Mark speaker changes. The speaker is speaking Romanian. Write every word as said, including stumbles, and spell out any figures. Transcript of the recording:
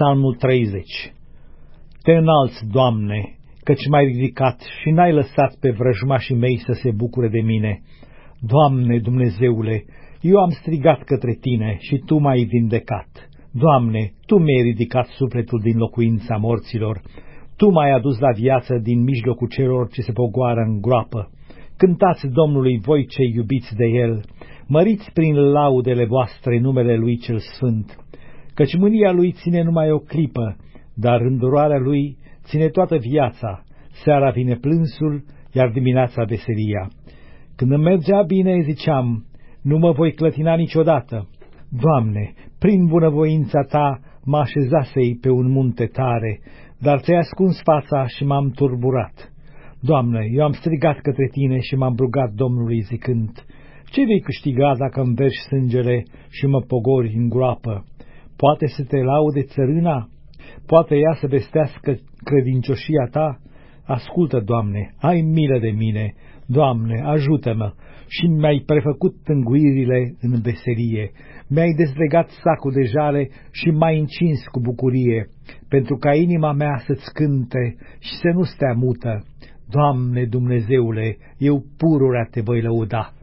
Speaker 1: Psalmul treizeci. Te înalți, Doamne, căci m-ai ridicat și n-ai lăsat pe vrăjmașii mei să se bucure de mine. Doamne, Dumnezeule, eu am strigat către Tine și Tu m-ai vindecat. Doamne, Tu mi-ai ridicat sufletul din locuința morților. Tu m-ai adus la viață din mijlocul celor ce se pogoară în groapă. Cântați Domnului voi cei iubiți de El, măriți prin laudele voastre numele Lui cel Sfânt. Căci mânia Lui ține numai o clipă, dar înduroarea Lui ține toată viața. Seara vine plânsul, iar dimineața veselia. Când îmi mergea bine, ziceam, nu mă voi clătina niciodată. Doamne, prin bunăvoința Ta mă așezasei pe un munte tare, dar Ți-ai ascuns fața și m-am turburat. Doamne, eu am strigat către Tine și m-am rugat Domnului zicând, ce vei câștiga dacă îmi vergi sângele și mă pogori în groapă? Poate să Te laude țărâna? Poate ea să vestească credincioșia Ta? Ascultă, Doamne, ai milă de mine, Doamne, ajută-mă! Și mi-ai prefăcut tânguirile în veselie, mi-ai dezlegat sacul de jale și m-ai încins cu bucurie, pentru ca inima mea să-ți cânte și să nu stea mută. Doamne Dumnezeule, eu pururea Te voi lăuda.